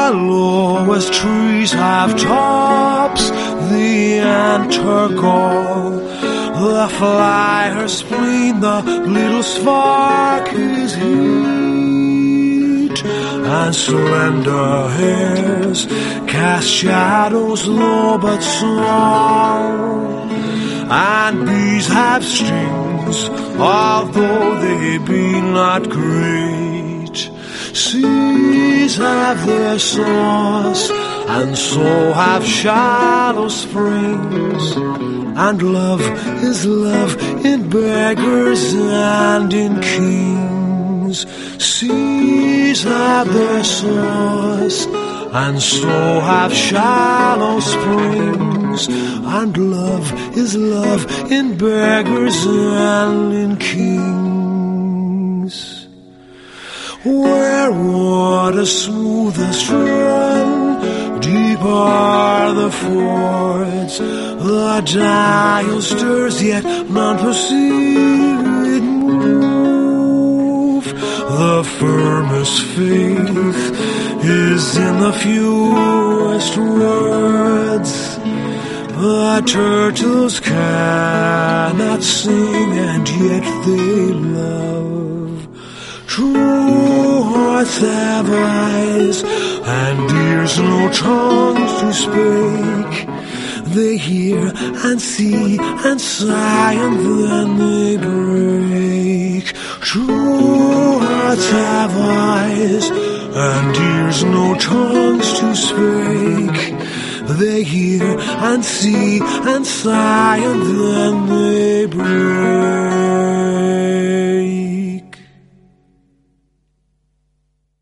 The lowest trees have tops, the enter gall. The flyer's spleen, the little spark is heat, and slender hairs cast shadows low but small. And bees have stings, although they be not great. Seas have their source, and so have shallow springs. And love is love in beggars and in kings. Seas have their source, and so have shallow springs. And love is love in beggars and in kings. Where water's smoothest run, deep are the fords. The dial stirs, yet none perceive it move. The firmest faith is in the fewest words. The turtles cannot sing, and yet they love. True hearts have eyes, and ears no tongues to speak. They hear and see and sigh, and then they break. True hearts have eyes, and ears no tongues to speak. They hear and see and sigh, and then they break.